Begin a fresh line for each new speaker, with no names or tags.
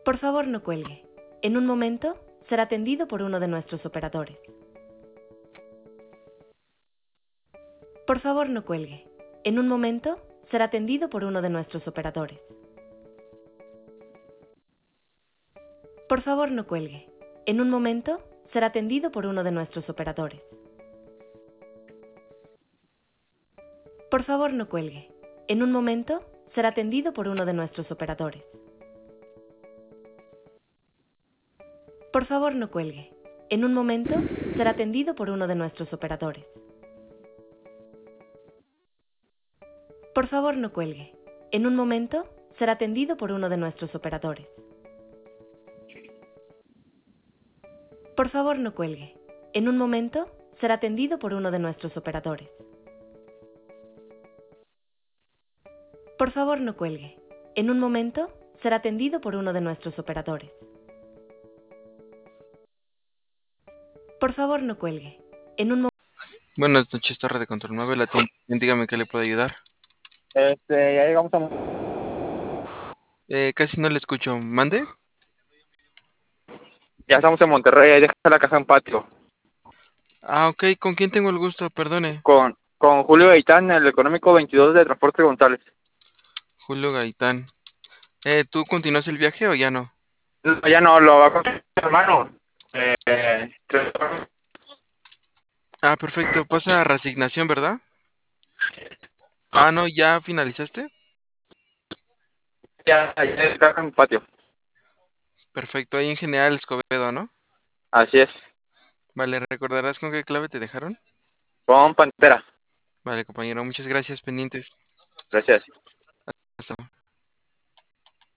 Por favor, no cuelgue. En un momento, será atendido por uno de nuestros operadores. Por favor, no cuelgue. En un momento, será atendido por uno de nuestros operadores. Por favor, no cuelgue. En un momento, será atendido por uno de nuestros operadores. Por favor, no cuelgue. En un momento, será atendido por uno de nuestros operadores. Por favor, no cuelgue. En un momento, será atendido por uno de nuestros operadores. Por favor, no cuelgue. En un momento, será atendido por uno de nuestros operadores. Por favor, no cuelgue. En un momento, será atendido por uno de nuestros operadores. Por favor, no cuelgue. En un momento, será atendido por uno de nuestros operadores. Por favor, no cuelgue. En un momento...
Buenas noches, Torre de Control 9, la tienda. Dígame qué le puedo ayudar.
Ya llegamos a...
Casi no le escucho. ¿Mande?
Ya estamos en Monterrey, ahí deja la casa en patio.
Ah, ok. ¿Con quién tengo el gusto? Perdone.
Con Julio Gaitán, el económico 22 de Transporte González.
Julio Gaitán. ¿Tú continúas el viaje o ya no?
No, ya no, lo va a contar mi hermano. Eh,
Ah, perfecto. Pasa a resignación, ¿verdad? Ah, no, ¿ya finalizaste?
ya deja en patio.
Perfecto. Ahí en General Escobedo, ¿no?
Así es,
Vale, ¿recordarás con qué clave te dejaron?
con Pantera.
Vale, compañero. Muchas gracias, pendientes.
Gracias.
Hasta luego.